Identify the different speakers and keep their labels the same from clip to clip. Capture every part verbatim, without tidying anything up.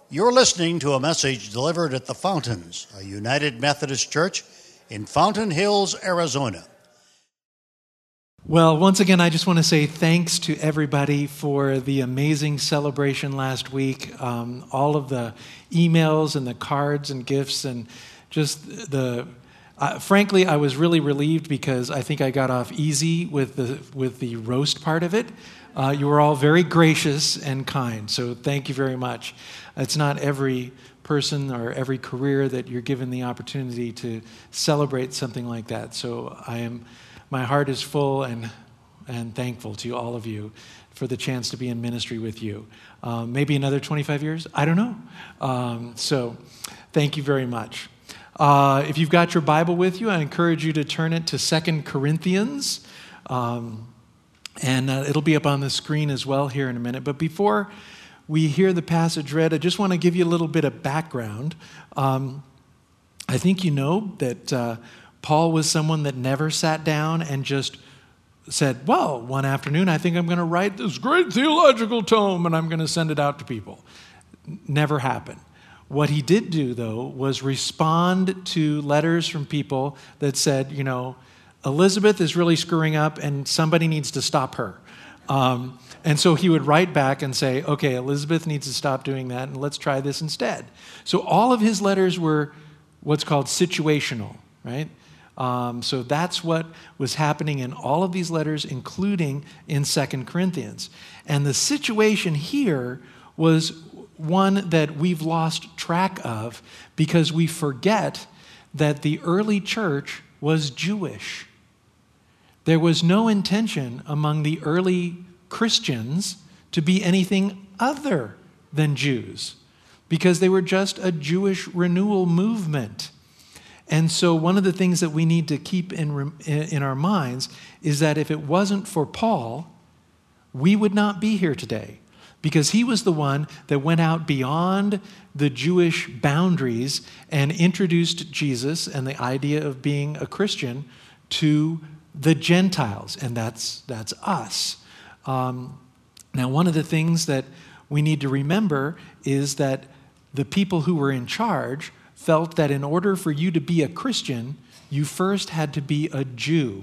Speaker 1: You're listening to a message delivered at the Fountains, a United Methodist Church in Fountain Hills, Arizona.
Speaker 2: Well, once again, I just want to say thanks to everybody for the amazing celebration last week. Um, all of the emails and the cards and gifts and just the... Uh, frankly, I was really relieved because I think I got off easy with the with the roast part of it. Uh, you were all very gracious and kind, so thank you very much. It's not every person or every career that you're given the opportunity to celebrate something like that. So I am, my heart is full and and thankful to all of you for the chance to be in ministry with you. Um, maybe another twenty-five years, I don't know. Um, so thank you very much. Uh, if you've got your Bible with you, I encourage you to turn it to Second Corinthians. Um, and uh, it'll be up on the screen as well here in a minute. But before we hear the passage read, I just want to give you a little bit of background. Um, I think you know that uh, Paul was someone that never sat down and just said, well, one afternoon I think I'm going to write this great theological tome and I'm going to send it out to people. Never happened. What he did do, though, was respond to letters from people that said, you know, Elizabeth is really screwing up and somebody needs to stop her. Um, and so he would write back and say, okay, Elizabeth needs to stop doing that and let's try this instead. So all of his letters were what's called situational, right? Um, so that's what was happening in all of these letters, including in Second Corinthians. And the situation here was one that we've lost track of because we forget that the early church was Jewish. There was no intention among the early Christians to be anything other than Jews because they were just a Jewish renewal movement. And so one of the things that we need to keep in, in our minds is that if it wasn't for Paul, we would not be here today. Because he was the one that went out beyond the Jewish boundaries and introduced Jesus and the idea of being a Christian to the Gentiles, and that's that's us. Um, now, one of the things that we need to remember is that the people who were in charge felt that in order for you to be a Christian, you first had to be a Jew.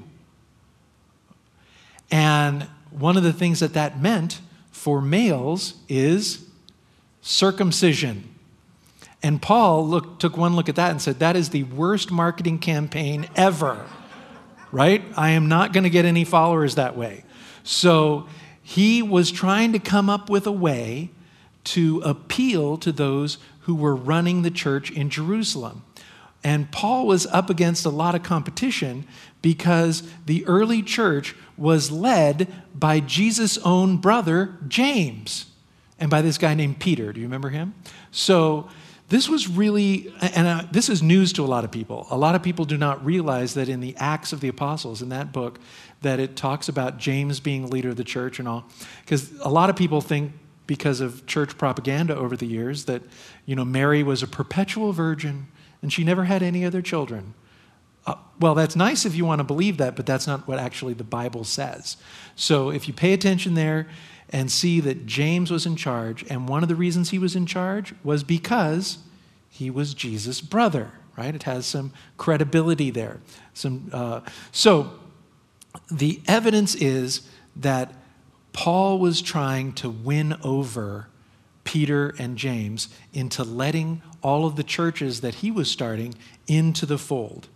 Speaker 2: And one of the things that that meant for males is circumcision. And Paul look, took one look at that and said, that is the worst marketing campaign ever, right? I am not going to get any followers that way. So he was trying to come up with a way to appeal to those who were running the church in Jerusalem. And Paul was up against a lot of competition because the early church was led by Jesus' own brother, James, and by this guy named Peter. Do you remember him? So this was really, and uh, this is news to a lot of people. A lot of people do not realize that in the Acts of the Apostles, in that book, that it talks about James being the leader of the church and all. Because a lot of people think, because of church propaganda over the years, that, you know, Mary was a perpetual virgin and she never had any other children. Uh, well, that's nice if you want to believe that, but that's not what actually the Bible says. So if you pay attention there and see that James was in charge, and one of the reasons he was in charge was because he was Jesus' brother, right? It has some credibility there. Some uh, so the evidence is that Paul was trying to win over Peter and James into letting all of the churches that he was starting into the fold.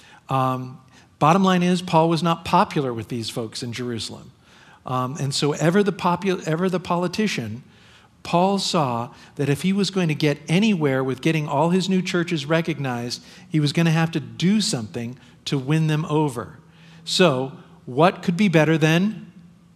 Speaker 2: Um, bottom line is, Paul was not popular with these folks in Jerusalem. Um, and so ever the, popu- ever the politician, Paul saw that if he was going to get anywhere with getting all his new churches recognized, he was going to have to do something to win them over. So what could be better than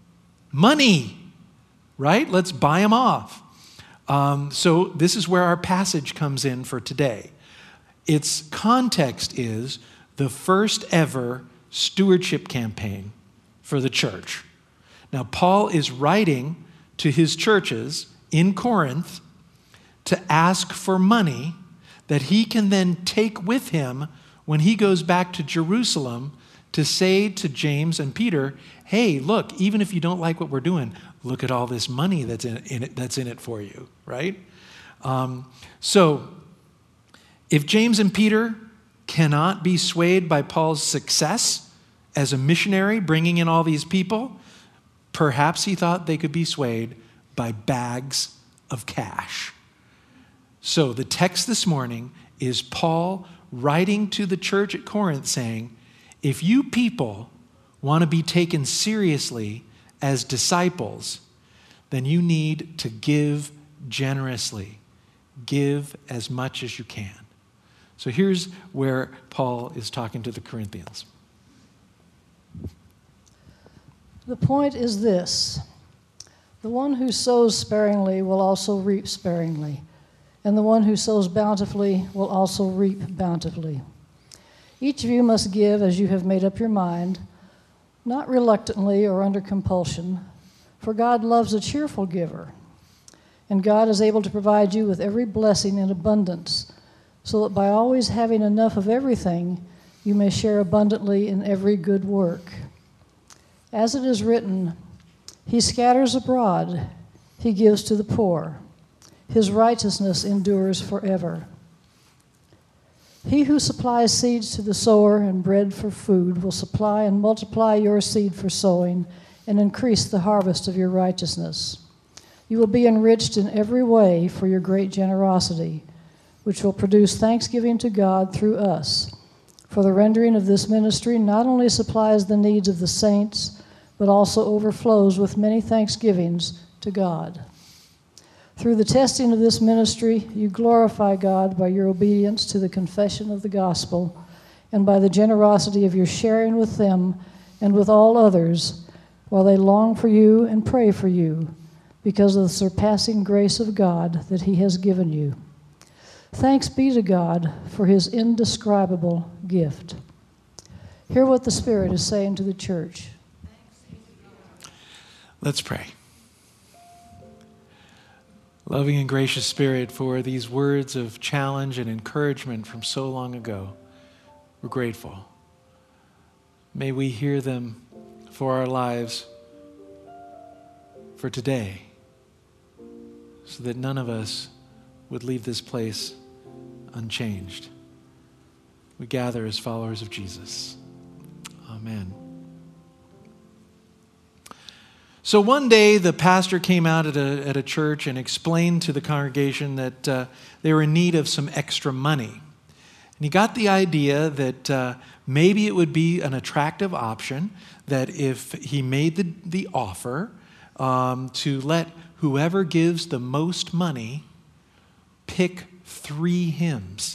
Speaker 2: money, right? Let's buy them off. Um, so this is where our passage comes in for today. Its context is the first ever stewardship campaign for the church. Now, Paul is writing to his churches in Corinth to ask for money that he can then take with him when he goes back to Jerusalem to say to James and Peter, hey, look, even if you don't like what we're doing, look at all this money that's in, in it, that's in it for you, right? Um, so, if James and Peter cannot be swayed by Paul's success as a missionary bringing in all these people, perhaps he thought they could be swayed by bags of cash. So the text this morning is Paul writing to the church at Corinth saying, if you people want to be taken seriously as disciples, then you need to give generously. Give as much as you can. So here's where Paul is talking to the Corinthians.
Speaker 3: The point is this: the one who sows sparingly will also reap sparingly, and the one who sows bountifully will also reap bountifully. Each of you must give as you have made up your mind, not reluctantly or under compulsion, for God loves a cheerful giver. And God is able to provide you with every blessing in abundance, so that by always having enough of everything, you may share abundantly in every good work. As it is written, He scatters abroad, He gives to the poor. His righteousness endures forever. He who supplies seeds to the sower and bread for food will supply and multiply your seed for sowing and increase the harvest of your righteousness. You will be enriched in every way for your great generosity, which will produce thanksgiving to God through us. For the rendering of this ministry not only supplies the needs of the saints, but also overflows with many thanksgivings to God. Through the testing of this ministry, you glorify God by your obedience to the confession of the gospel and by the generosity of your sharing with them and with all others while they long for you and pray for you because of the surpassing grace of God that He has given you. Thanks be to God for His indescribable gift. Hear what the Spirit is saying to the church.
Speaker 2: Let's pray. Loving and gracious Spirit, for these words of challenge and encouragement from so long ago, we're grateful. May we hear them for our lives for today, so that none of us would leave this place unchanged. We gather as followers of Jesus. Amen. So one day, the pastor came out at a, at a church and explained to the congregation that uh, they were in need of some extra money. And he got the idea that uh, maybe it would be an attractive option that if he made the, the offer um, to let whoever gives the most money pick three hymns,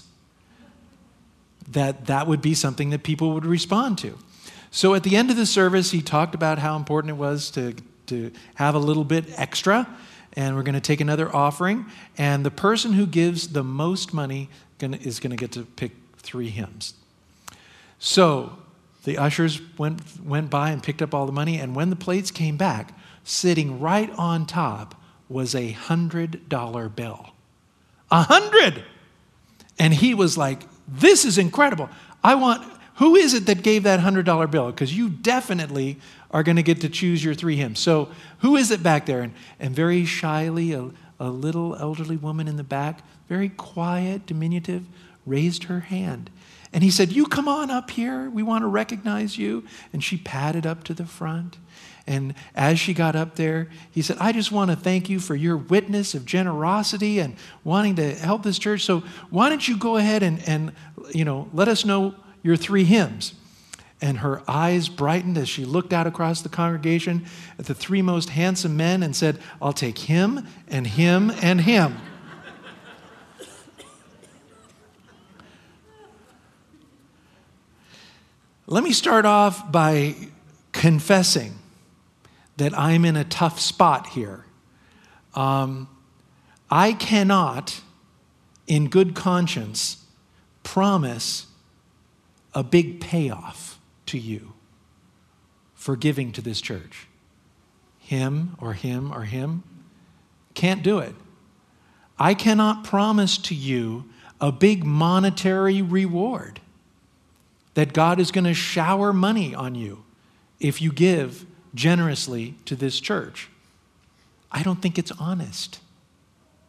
Speaker 2: that that would be something that people would respond to. So at the end of the service, he talked about how important it was to to have a little bit extra, and we're going to take another offering, and the person who gives the most money gonna, is going to get to pick three hymns. So the ushers went, went by and picked up all the money, and when the plates came back, sitting right on top was a one hundred dollar bill. A hundred! And he was like, this is incredible. I want, who is it that gave that one hundred dollar bill? Because you definitely are going to get to choose your three hymns. So who is it back there? And, and very shyly, a, a little elderly woman in the back, very quiet, diminutive, raised her hand. And he said, you come on up here. We want to recognize you. And she padded up to the front. And as she got up there, he said, I just want to thank you for your witness of generosity and wanting to help this church. So why don't you go ahead and, and you know, let us know your three hymns. And her eyes brightened as she looked out across the congregation at the three most handsome men and said, I'll take him and him and him. Let me start off by confessing that I'm in a tough spot here. Um, I cannot, in good conscience, promise a big payoff to you for giving to this church. Him or him or him. Can't do it. I cannot promise to you a big monetary reward that God is going to shower money on you if you give generously to this church. I don't think it's honest.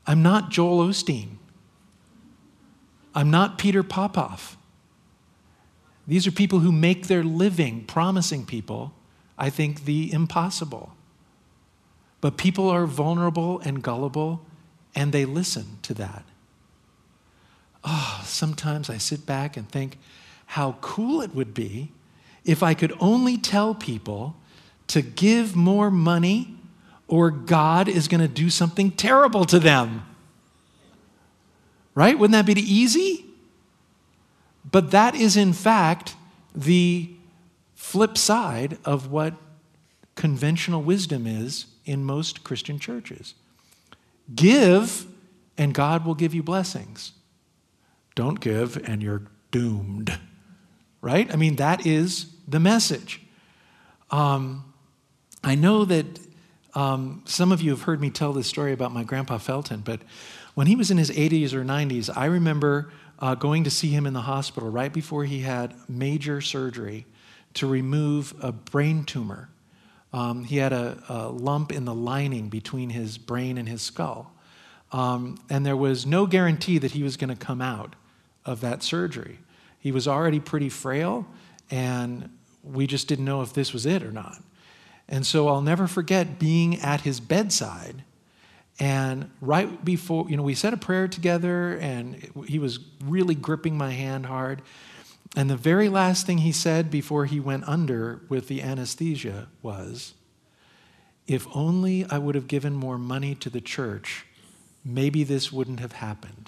Speaker 2: I'm not Joel Osteen. I'm not Peter Popoff. These are people who make their living promising people, I think, the impossible. But people are vulnerable and gullible, and they listen to that. Oh, sometimes I sit back and think how cool it would be if I could only tell people to give more money or God is going to do something terrible to them. Right? Wouldn't that be easy? But that is, in fact, the flip side of what conventional wisdom is in most Christian churches. Give, and God will give you blessings. Don't give, and you're doomed. Right? I mean, that is the message. Um, I know that um, some of you have heard me tell this story about my grandpa Felton, but when he was in his eighties or nineties, I remember uh, going to see him in the hospital right before he had major surgery to remove a brain tumor. Um, he had a, a lump in the lining between his brain and his skull. Um, and there was no guarantee that he was going to come out of that surgery. He was already pretty frail, and we just didn't know if this was it or not. And so I'll never forget being at his bedside. And right before, you know, we said a prayer together, and he was really gripping my hand hard. And the very last thing he said before he went under with the anesthesia was, if only I would have given more money to the church, maybe this wouldn't have happened.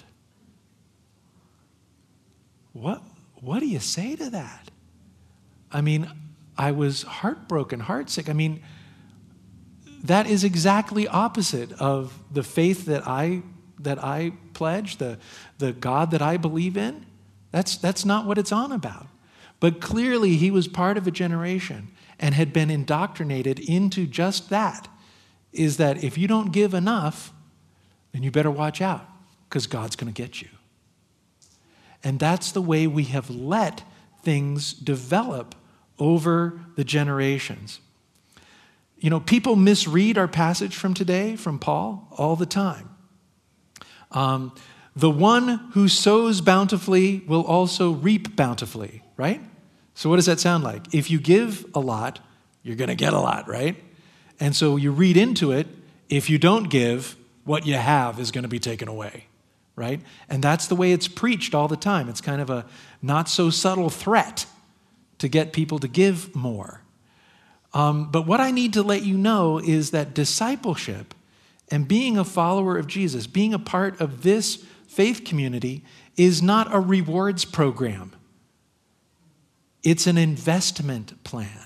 Speaker 2: What, what do you say to that? I mean, I was heartbroken, heartsick. I mean, that is exactly opposite of the faith that I that I pledge, the, the God that I believe in. That's, that's not what it's on about. But clearly he was part of a generation and had been indoctrinated into just that, is that if you don't give enough, then you better watch out, because God's going to get you. And that's the way we have let things develop over the generations. You know, people misread our passage from today, from Paul, all the time. Um, the one who sows bountifully will also reap bountifully, right? So what does that sound like? If you give a lot, you're going to get a lot, right? And so you read into it, if you don't give, what you have is going to be taken away, right? And that's the way it's preached all the time. It's kind of a not so subtle threat to get people to give more. Um, but what I need to let you know is that discipleship and being a follower of Jesus, being a part of this faith community, is not a rewards program. It's an investment plan.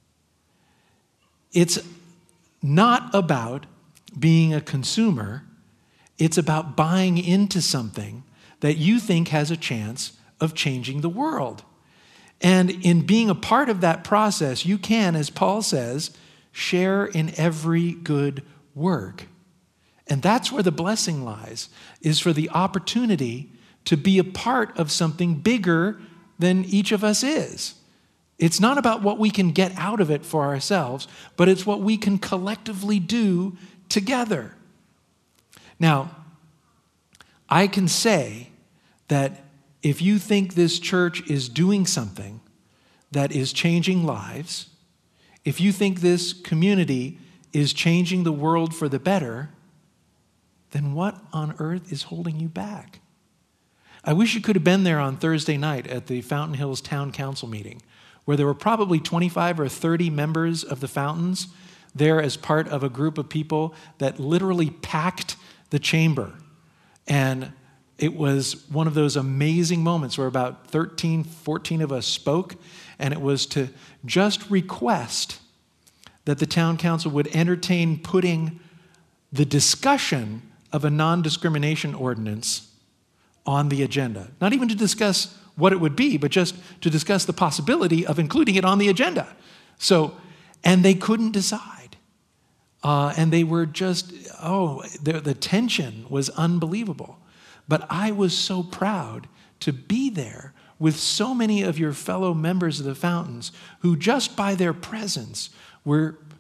Speaker 2: It's not about being a consumer. It's about buying into something that you think has a chance of changing the world. And in being a part of that process, you can, as Paul says, share in every good work. And that's where the blessing lies, is for the opportunity to be a part of something bigger than each of us is. It's not about what we can get out of it for ourselves, but it's what we can collectively do together. Now, I can say that if you think this church is doing something that is changing lives, if you think this community is changing the world for the better, then what on earth is holding you back? I wish you could have been there on Thursday night at the Fountain Hills Town Council meeting, where there were probably twenty-five or thirty members of the Fountains there as part of a group of people that literally packed the chamber. And it was one of those amazing moments where about thirteen, fourteen of us spoke, and it was to just request that the town council would entertain putting the discussion of a non-discrimination ordinance on the agenda. Not even to discuss what it would be, but just to discuss the possibility of including it on the agenda. So, and they couldn't decide. Uh, and they were just, oh, the, the tension was unbelievable. But I was so proud to be there with so many of your fellow members of the Fountains who just by their presence were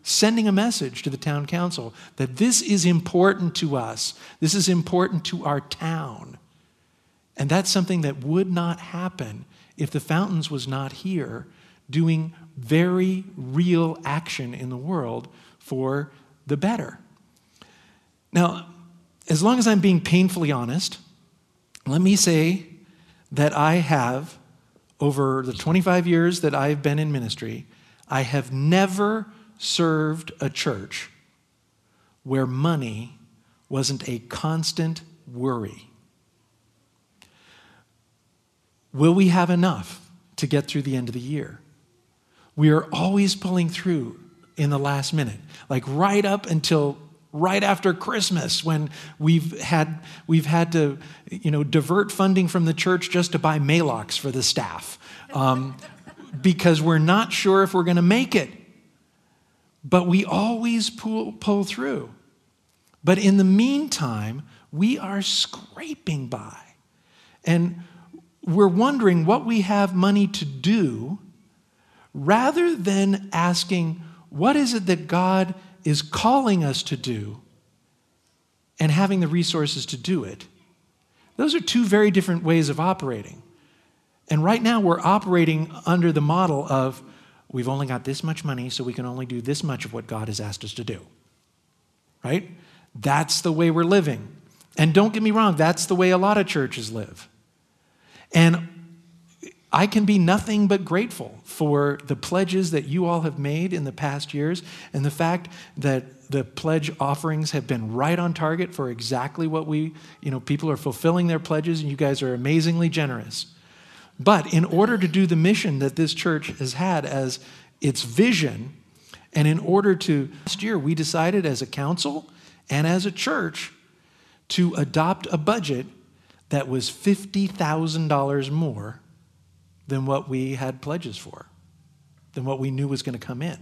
Speaker 2: sending a message to the town council that this is important to us. This is important to our town. And that's something that would not happen if the Fountains was not here doing very real action in the world for the better. Now, as long as I'm being painfully honest, let me say that I have, over the twenty-five years that I've been in ministry, I have never served a church where money wasn't a constant worry. Will we have enough to get through the end of the year? We are always pulling through in the last minute, like right up until right after Christmas, when we've had we've had to, you know, divert funding from the church just to buy Maalox for the staff, um, because we're not sure if we're going to make it. But we always pull pull through. But in the meantime, we are scraping by, and we're wondering what we have money to do, rather than asking, what is it that God is calling us to do and having the resources to do it? Those are two very different ways of operating. And right now we're operating under the model of, we've only got this much money, so we can only do this much of what God has asked us to do. Right? That's the way we're living. And don't get me wrong, that's the way a lot of churches live. And I can be nothing but grateful for the pledges that you all have made in the past years, and the fact that the pledge offerings have been right on target for exactly what we, you know, people are fulfilling their pledges, and you guys are amazingly generous. But in order to do the mission that this church has had as its vision, and in order to, last year we decided as a council and as a church to adopt a budget that was fifty thousand dollars more than what we had pledges for, than what we knew was going to come in.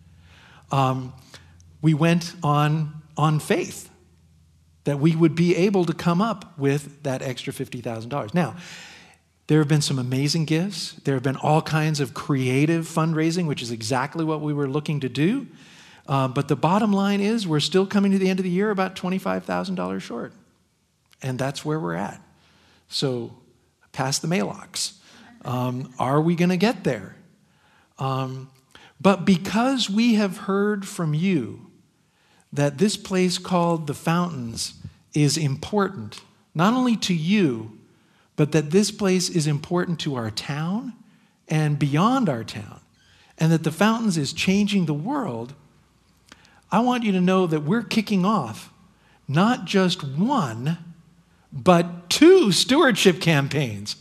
Speaker 2: Um, we went on, on faith that we would be able to come up with that extra fifty thousand dollars. Now, there have been some amazing gifts. There have been all kinds of creative fundraising, which is exactly what we were looking to do. Uh, but the bottom line is we're still coming to the end of the year about twenty-five thousand dollars short. And that's where we're at. So pass the Maalox. Um, are we going to get there? Um, but because we have heard from you that this place called the Fountains is important, not only to you, but that this place is important to our town and beyond our town, and that the Fountains is changing the world, I want you to know that we're kicking off not just one, but two stewardship campaigns.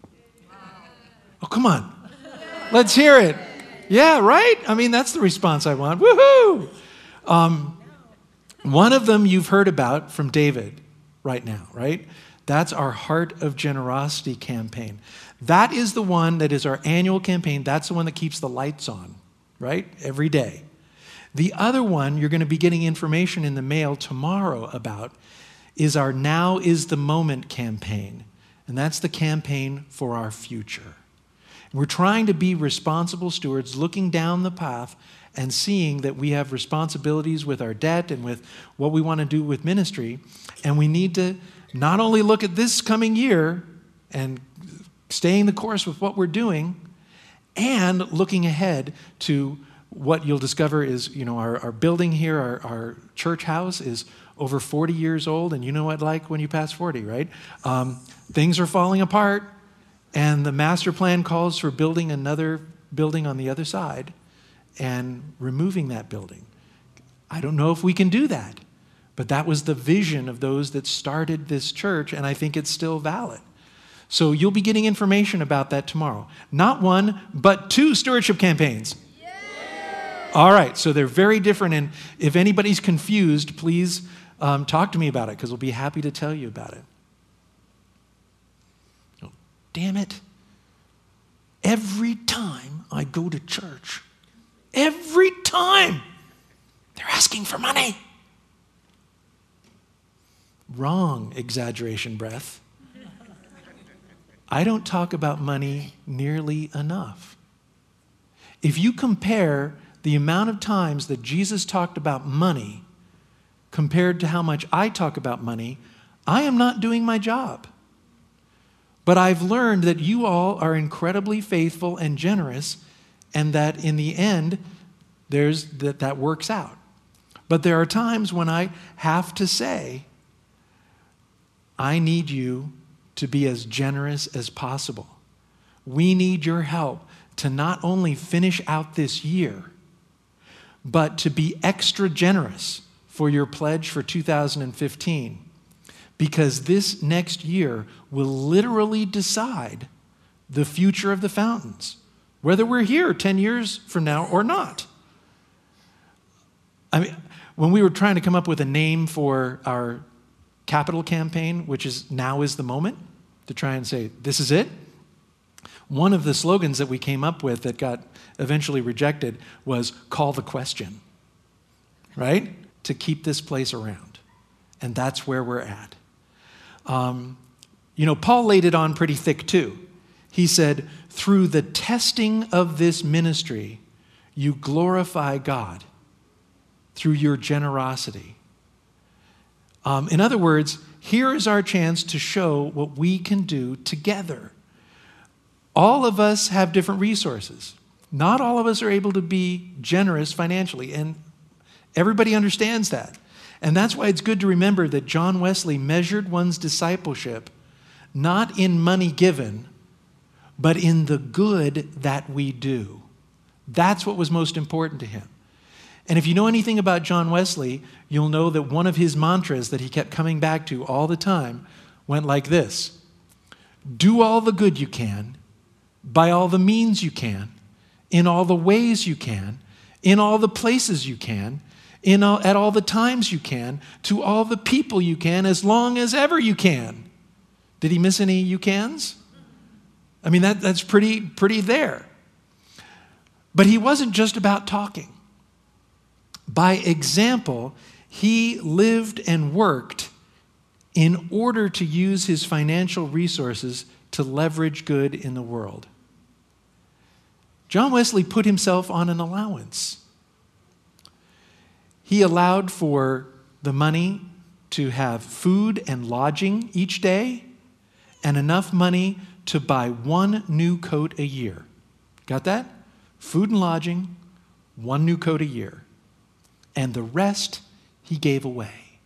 Speaker 2: Oh, come on. Let's hear it. Yeah, right? I mean, that's the response I want. Woohoo! Um, one of them you've heard about from David right now, right? That's our Heart of Generosity campaign. That is the one that is our annual campaign. That's the one that keeps the lights on, right? Every day. The other one you're going to be getting information in the mail tomorrow about is our Now is the Moment campaign. And that's the campaign for our future. We're trying to be responsible stewards, looking down the path and seeing that we have responsibilities with our debt and with what we want to do with ministry. And we need to not only look at this coming year and staying the course with what we're doing, and looking ahead to what you'll discover is, you know, our, our building here, our, our church house is over forty years old. And you know what, like when you pass forty, right? Um, things are falling apart. And the master plan calls for building another building on the other side and removing that building. I don't know if we can do that, but that was the vision of those that started this church, and I think it's still valid. So you'll be getting information about that tomorrow. Not one, but two stewardship campaigns. Yay! All right, so they're very different, and if anybody's confused, please um, talk to me about it, because we'll be happy to tell you about it. Damn it. Every time I go to church, every time, they're asking for money. Wrong, exaggeration breath. I don't talk about money nearly enough. If you compare the amount of times that Jesus talked about money compared to how much I talk about money, I am not doing my job. But I've learned that you all are incredibly faithful and generous, and that in the end, there's that, that works out. But there are times when I have to say, I need you to be as generous as possible. We need your help to not only finish out this year, but to be extra generous for your pledge for two thousand fifteen. Because this next year will literally decide the future of the Fountains, whether we're here ten years from now or not. I mean, when we were trying to come up with a name for our capital campaign, which is Now is the Moment, to try and say, this is it, one of the slogans that we came up with that got eventually rejected was call the question, right? To keep this place around. And that's where we're at. Um, you know, Paul laid it on pretty thick too. He said, through the testing of this ministry, you glorify God through your generosity. Um, in other words, here is our chance to show what we can do together. All of us have different resources. Not all of us are able to be generous financially, and everybody understands that. And that's why it's good to remember that John Wesley measured one's discipleship not in money given, but in the good that we do. That's what was most important to him. And if you know anything about John Wesley, you'll know that one of his mantras that he kept coming back to all the time went like this: do all the good you can, by all the means you can, in all the ways you can, in all the places you can, in all, at all the times you can, to all the people you can, as long as ever you can. Did he miss any you cans? I mean, that, that's pretty, pretty there. But he wasn't just about talking. By example, he lived and worked in order to use his financial resources to leverage good in the world. John Wesley put himself on an allowance. He allowed for the money to have food and lodging each day and enough money to buy one new coat a year. Got that? Food and lodging, one new coat a year. And the rest he gave away.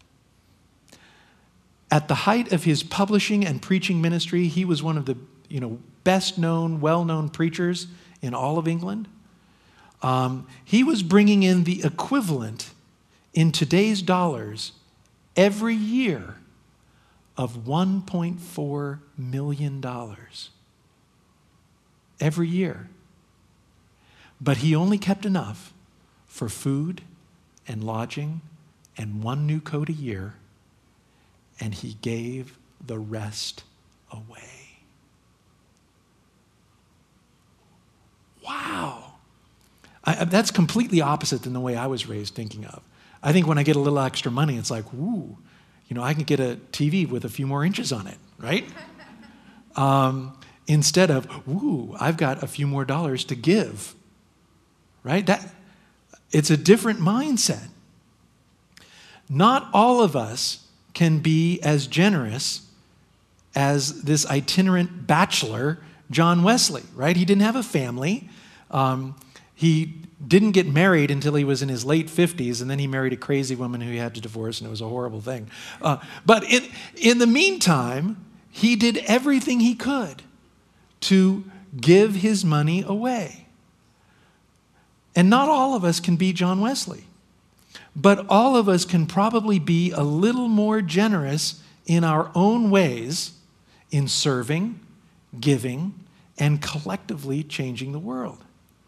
Speaker 2: At the height of his publishing and preaching ministry, he was one of the, you know, best-known, well-known preachers in all of England. Um, he was bringing in the equivalent in today's dollars every year of one point four million dollars. Every year. But he only kept enough for food and lodging and one new coat a year, and he gave the rest away. Wow. I, that's completely opposite than the way I was raised thinking of. I think when I get a little extra money, it's like, ooh, you know, I can get a T V with a few more inches on it, right? um, instead of, ooh, I've got a few more dollars to give, right? That, it's a different mindset. Not all of us can be as generous as this itinerant bachelor, John Wesley, right? He didn't have a family. Um, he didn't get married until he was in his late fifties, and then he married a crazy woman who he had to divorce, and it was a horrible thing. Uh, but in, in the meantime, he did everything he could to give his money away. And not all of us can be John Wesley, but all of us can probably be a little more generous in our own ways in serving, giving, and collectively changing the world.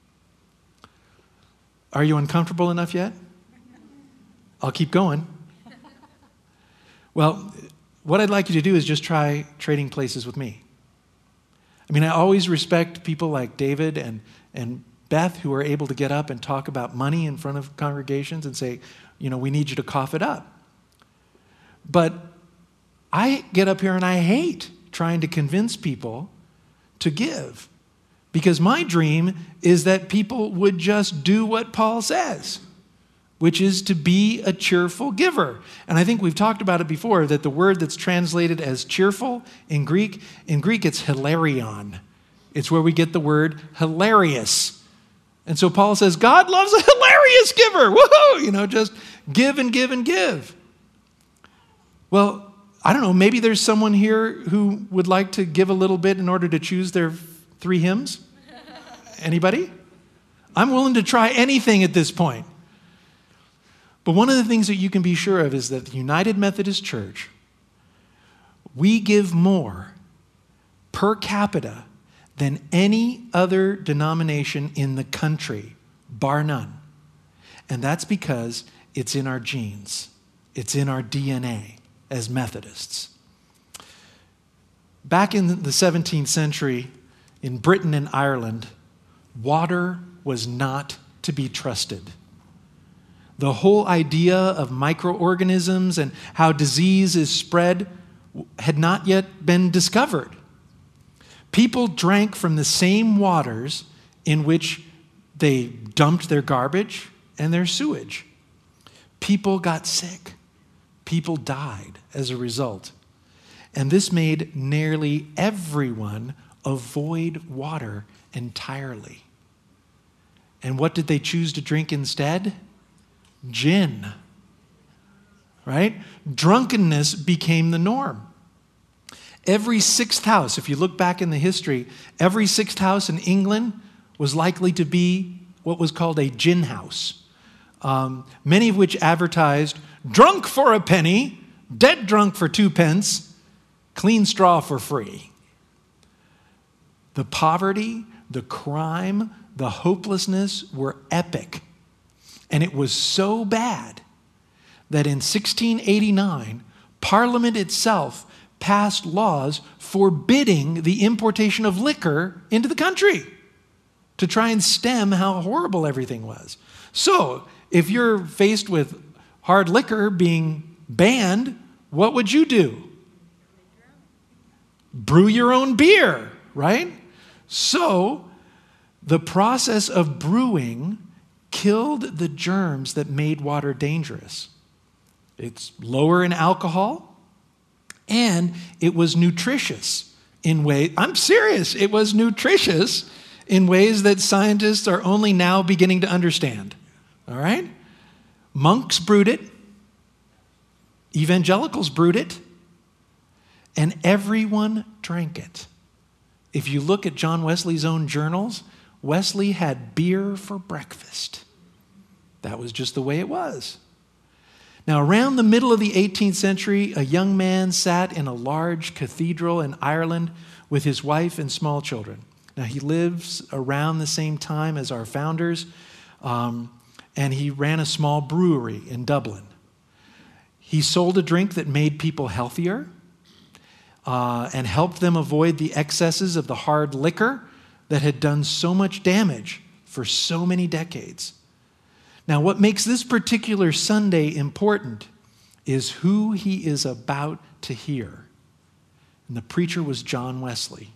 Speaker 2: Are you uncomfortable enough yet? I'll keep going. Well, what I'd like you to do is just try trading places with me. I mean, I always respect people like David and, and Beth who are able to get up and talk about money in front of congregations and say, you know, we need you to cough it up. But I get up here and I hate trying to convince people to give, Because my dream is that people would just do what Paul says, which is to be a cheerful giver. And I think we've talked about it before, that the word that's translated as cheerful in Greek, in Greek it's hilarion. It's where we get the word hilarious. And so Paul says, God loves a hilarious giver. Woohoo! You know, just give and give and give. Well, I don't know, maybe there's someone here who would like to give a little bit in order to choose their three hymns? Anybody? I'm willing to try anything at this point. But one of the things that you can be sure of is that the United Methodist Church, we give more per capita than any other denomination in the country, bar none. And that's because it's in our genes. It's in our D N A as Methodists. Back in the seventeenth century, in Britain and Ireland, water was not to be trusted. The whole idea of microorganisms and how disease is spread had not yet been discovered. People drank from the same waters in which they dumped their garbage and their sewage. People got sick. People died as a result. And this made nearly everyone avoid water entirely. And what did they choose to drink instead? Gin. Right? Drunkenness became the norm. Every sixth house, if you look back in the history, every sixth house in England was likely to be what was called a gin house. Um, many of which advertised, drunk for a penny, dead drunk for two pence, clean straw for free. The poverty, the crime, the hopelessness were epic. And it was so bad that in sixteen eighty-nine, Parliament itself passed laws forbidding the importation of liquor into the country to try and stem how horrible everything was. So, if you're faced with hard liquor being banned, what would you do? Brew your own beer, right? So, the process of brewing killed the germs that made water dangerous. It's lower in alcohol, and it was nutritious in ways, I'm serious, it was nutritious in ways that scientists are only now beginning to understand. All right? Monks brewed it. Evangelicals brewed it. And everyone drank it. If you look at John Wesley's own journals, Wesley had beer for breakfast. That was just the way it was. Now, around the middle of the eighteenth century, a young man sat in a large cathedral in Ireland with his wife and small children. Now, he lives around the same time as our founders, um, and he ran a small brewery in Dublin. He sold a drink that made people healthier uh, and helped them avoid the excesses of the hard liquor that had done so much damage for so many decades. Now, what makes this particular Sunday important is who he is about to hear. And the preacher was John Wesley.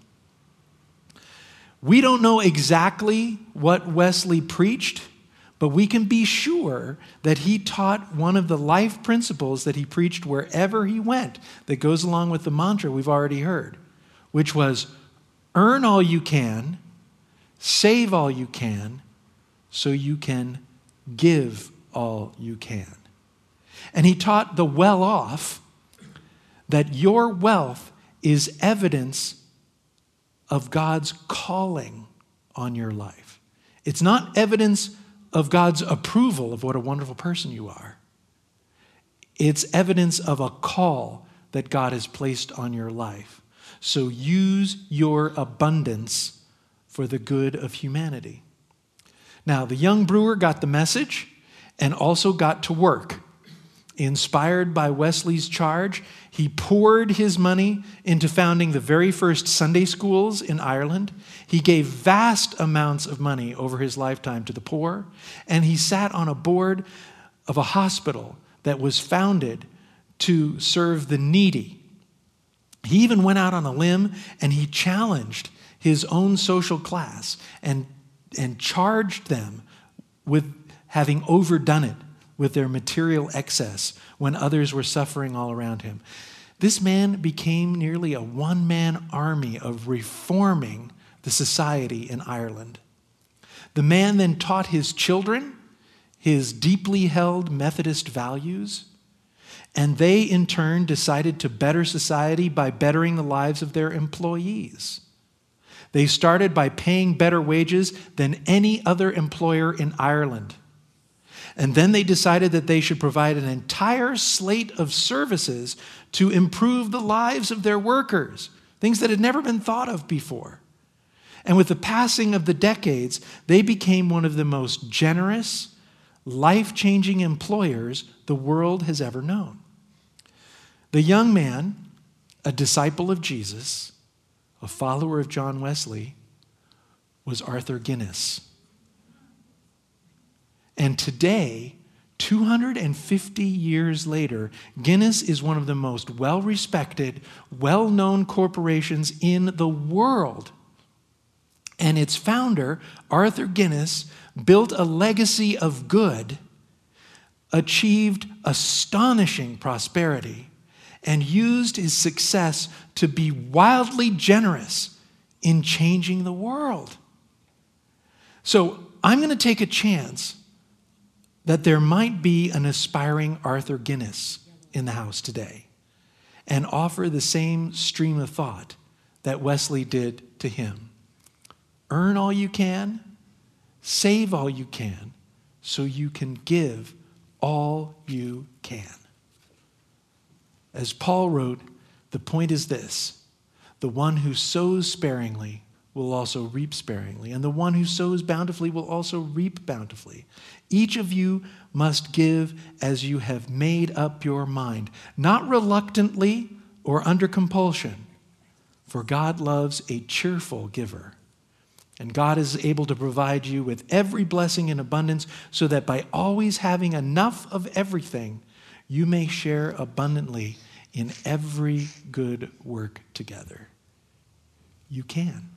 Speaker 2: We don't know exactly what Wesley preached, but we can be sure that he taught one of the life principles that he preached wherever he went that goes along with the mantra we've already heard, which was earn all you can, save all you can, so you can give all you can. And he taught the well-off that your wealth is evidence of God's calling on your life. It's not evidence of God's approval of what a wonderful person you are. It's evidence of a call that God has placed on your life. So use your abundance for the good of humanity. Now, the young brewer got the message and also got to work. Inspired by Wesley's charge, he poured his money into founding the very first Sunday schools in Ireland. He gave vast amounts of money over his lifetime to the poor, and he sat on a board of a hospital that was founded to serve the needy. He even went out on a limb and he challenged his own social class and, and charged them with having overdone it with their material excess when others were suffering all around him. This man became nearly a one-man army of reforming the society in Ireland. The man then taught his children his deeply held Methodist values, and they in turn decided to better society by bettering the lives of their employees. They started by paying better wages than any other employer in Ireland. And then they decided that they should provide an entire slate of services to improve the lives of their workers, things that had never been thought of before. And with the passing of the decades, they became one of the most generous, life-changing employers the world has ever known. The young man, a disciple of Jesus, a follower of John Wesley, was Arthur Guinness. And today, two hundred fifty years later, Guinness is one of the most well-respected, well-known corporations in the world. And its founder, Arthur Guinness, built a legacy of good, achieved astonishing prosperity, and used his success to be wildly generous in changing the world. So I'm going to take a chance that there might be an aspiring Arthur Guinness in the house today and offer the same stream of thought that Wesley did to him. Earn all you can, save all you can, so you can give all you can. As Paul wrote, the point is this: the one who sows sparingly will also reap sparingly, and the one who sows bountifully will also reap bountifully. Each of you must give as you have made up your mind, not reluctantly or under compulsion, for God loves a cheerful giver. And God is able to provide you with every blessing in abundance, so that by always having enough of everything, you may share abundantly in every good work together. You can.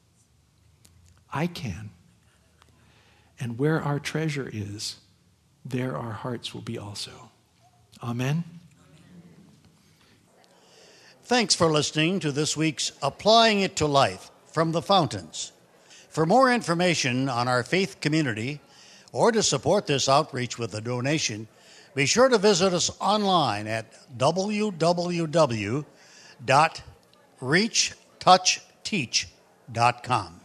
Speaker 2: I can. And where our treasure is, there our hearts will be also. Amen.
Speaker 1: Thanks for listening to this week's Applying It to Life from the Fountains. For more information on our faith community, or to support this outreach with a donation, be sure to visit us online at w w w dot reach touch teach dot com.